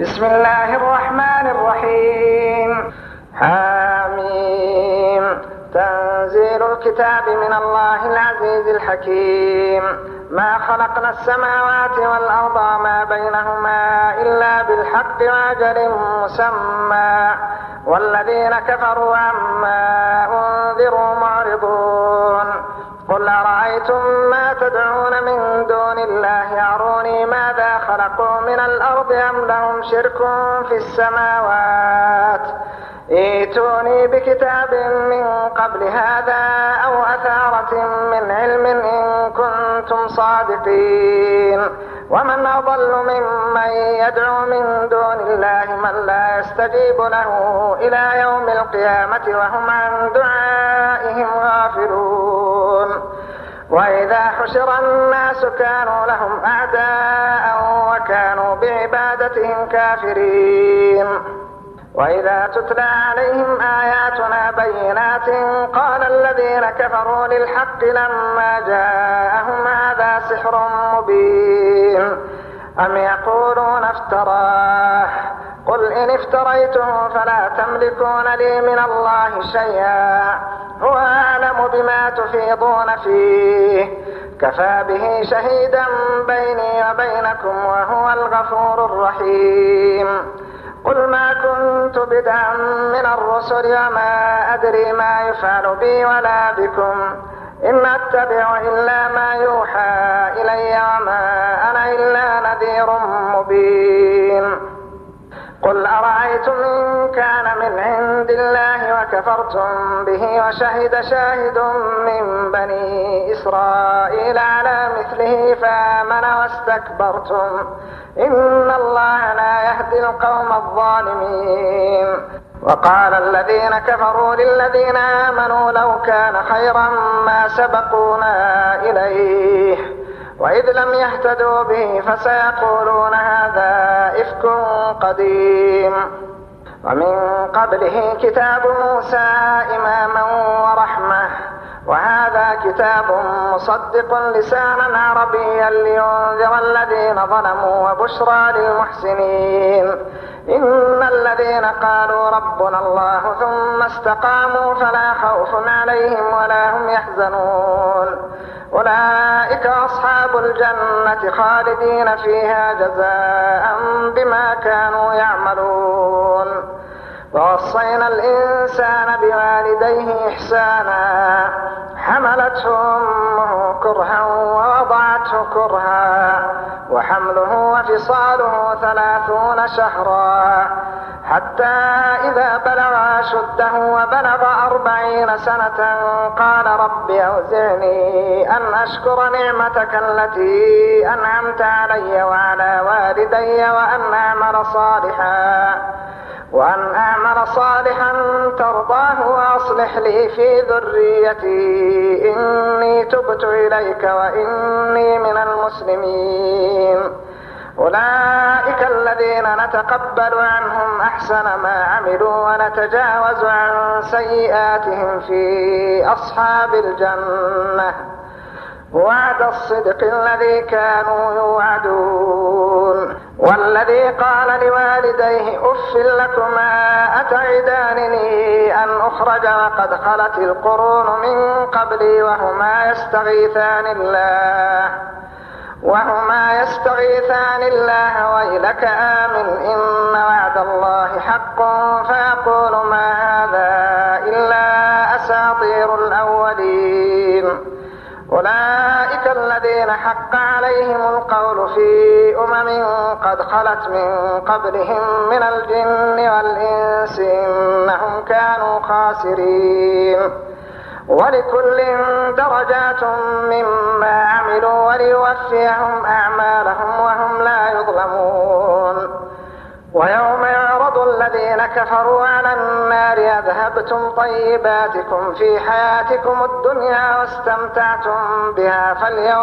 بسم الله الرحمن الرحيم. حميم. تنزيل الكتاب من الله العزيز الحكيم. ما خلقنا السماوات والأرض وما بينهما إلا بالحق وأجل مسمى والذين كفروا عما أنذروا معرضون. قل أرأيتم ما تدعون من دون الله أروني ماذا خلقوا من الأرض أم لهم شرك في السماوات ائتوني بكتاب من قبل هذا أو أثارة من علم إن كنتم صادقين. ومن أضل ممن يدعو من دون الله من لا يستجيب له إلى يوم القيامة وهم عن دعائهم غافلون. وإذا حشر الناس كانوا لهم أعداء وكانوا بعبادتهم كافرين. وإذا تتلى عليهم آياتنا بينات قال الذين كفروا للحق لما جاءهم هذا سحر مبين أم يقولون افتراه قل إن افتريته فلا تملكون لي من الله شيئا هو أعلم بما تفيضون فيه كفى به شهيدا بيني وبينكم وهو الغفور الرحيم. قل ما كنت بدعا من الرسل وما أدري ما يفعل بي ولا بكم إن أتبع إلا ما يوحى إلي وما أنا إلا نذير مبين. قل أرأيتم إن كان من عند الله وكفرتم به وشهد شاهد من بني إسرائيل على مثله فآمن واستكبرتم إن الله لا يهدي القوم الظالمين. وقال الذين كفروا للذين آمنوا لو كان خيرا ما سبقونا إليه وإذ لم يهتدوا به فسيقولون هذا إفك قديم. ومن قبله كتاب موسى إماما ورحمة وهذا كتاب مصدق لسانا عربيا لينذر الذين ظلموا وبشرى للمحسنين. إن الذين قالوا ربنا الله ثم استقاموا فلا خوف عليهم ولا هم يحزنون أولئك أصحاب الجنة خالدين فيها جزاء بما كانوا يعملون. ووصينا الإنسان بوالديه إحسانا حملته أمه كرها ووضعته كرها وحمله وفصاله 30 شهرا حتى إذا بلغ أشده وبلغ 40 سنة قال رب أوزعني أن أشكر نعمتك التي أنعمت علي وعلى والدي وأن أعمل صالحا ترضاه وأصلح لي في ذريتي إني تبت إليك وإني من المسلمين. أولئك الذين نتقبل عنهم أحسن ما عملوا ونتجاوز عن سيئاتهم في أصحاب الجنة وعد الصدق الذي كانوا يوعدون. والذي قال لوالديه أف لكما أتعدانني أن أخرج وقد خلت القرون من قبلي وهما يستغيثان الله ويلك آمن إن وعد الله حق فيقول ما هذا إلا أساطير الأولين. أولئك الذين حق عليهم القول في قد خلت من قبلهم من الجن والإنس إنهم كانوا خاسرين. ولكل درجات مما عملوا وليوفيهم أعمالهم وهم لا يظلمون. ويوم يعرض الذين كفروا على النار أذهبتم طيباتكم في حياتكم الدنيا واستمتعتم بها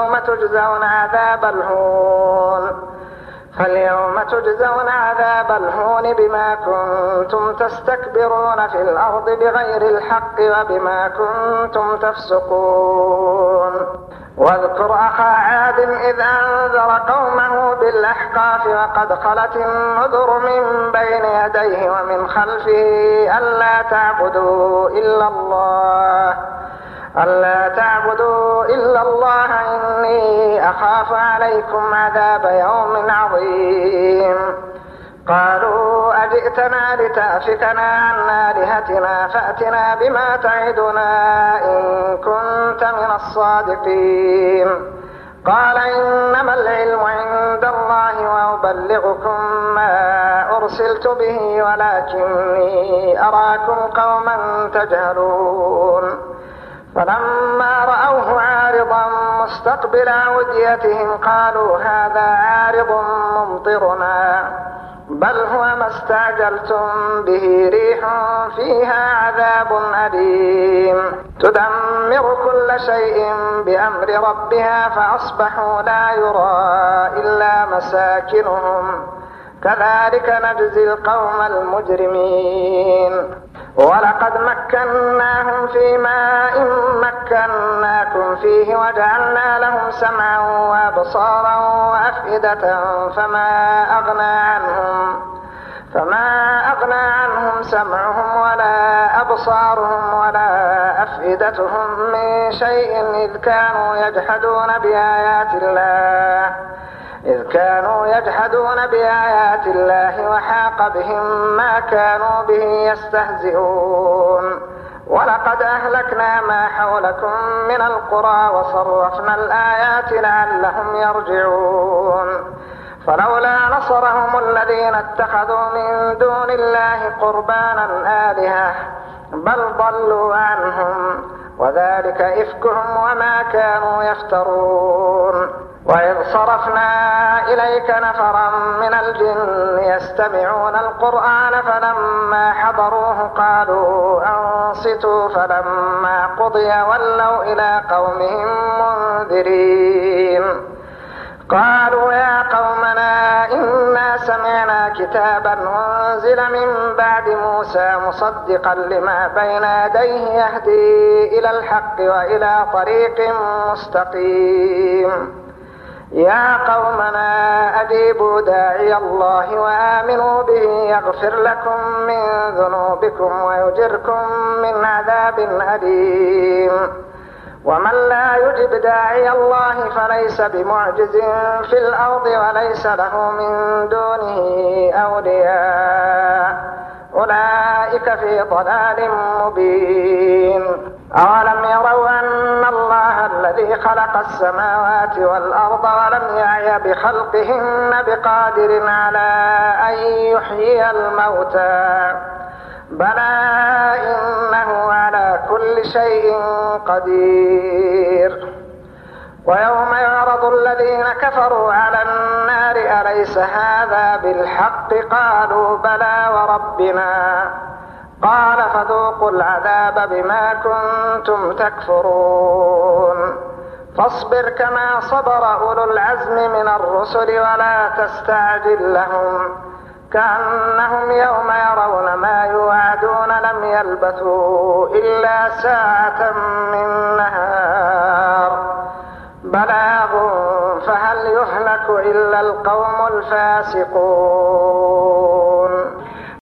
فاليوم تجزون عذاب الهون بما كنتم تستكبرون في الأرض بغير الحق وبما كنتم تفسقون. واذكر أخا عاد إذ أنذر قومه بالأحقاف وقد خلت النذر من بين يديه ومن خلفه ألا تعبدوا إلا الله إني أخاف عليكم عذاب يوم عظيم. قالوا أجئتنا لتأفكنا عن آلهتنا فأتنا بما تعدنا إن كنت من الصادقين. قال إنما العلم عند الله وأبلغكم ما أرسلت به ولكني أراكم قوما تجهلون. فلما رأوه عارضا مستقبل أوديتهم قالوا هذا عارض ممطرنا بل هو ما استعجلتم به ريح فيها عذاب أليم تدمر كل شيء بأمر ربها فأصبحوا لا يرى إلا مساكنهم كذلك نجزي القوم المجرمين. ولقد مكناهم في ماء مكناكم فيه وجعلنا لهم سمعا وأبصارا وأفئدة فما أغنى عنهم سمعهم ولا أبصارهم ولا أفئدتهم من شيء إذ كانوا يجحدون بآيات الله وحاق بهم ما كانوا به يستهزئون. ولقد أهلكنا ما حولكم من القرى وصرفنا الآيات لعلهم يرجعون. فلولا نصرهم الذين اتخذوا من دون الله قربانا آلهة بل ضلوا عنهم وذلك إفكهم وما كانوا يفترون. وإذ صرفنا إليك نفرا من الجن يستمعون القرآن فلما حضروه قالوا أنصتوا فلما قضي ولوا إلى قومهم منذرين. قالوا يا قومنا إنا سمعنا كتابا أنزل من بعد موسى مصدقا لما بين يديه يهدي إلى الحق وإلى طريق مستقيم. يا قومنا أجيبوا داعي الله وآمنوا به يغفر لكم من ذنوبكم ويجركم من عذاب أليم. ومن لا يجب داعي الله فليس بمعجز في الأرض وليس له من دونه أولياء أولئك في ضلال مبين. أولم يروا أن الله الذي خلق السماوات والأرض ولم يعي بخلقهن بقادر على أن يحيي الموتى بلى إنه على كل شيء قدير. ويوم يعرض الذين كفروا على النار أليس هذا بالحق قالوا بلى وربنا قال فذوقوا العذاب بما كنتم تكفرون. فاصبر كما صبر أولو العزم من الرسل ولا تستعجل لهم كأنهم يوم يرون ما يوعدون لم يلبثوا إلا ساعة من نهار بلاغ فهل يهلك إلا القوم الفاسقون.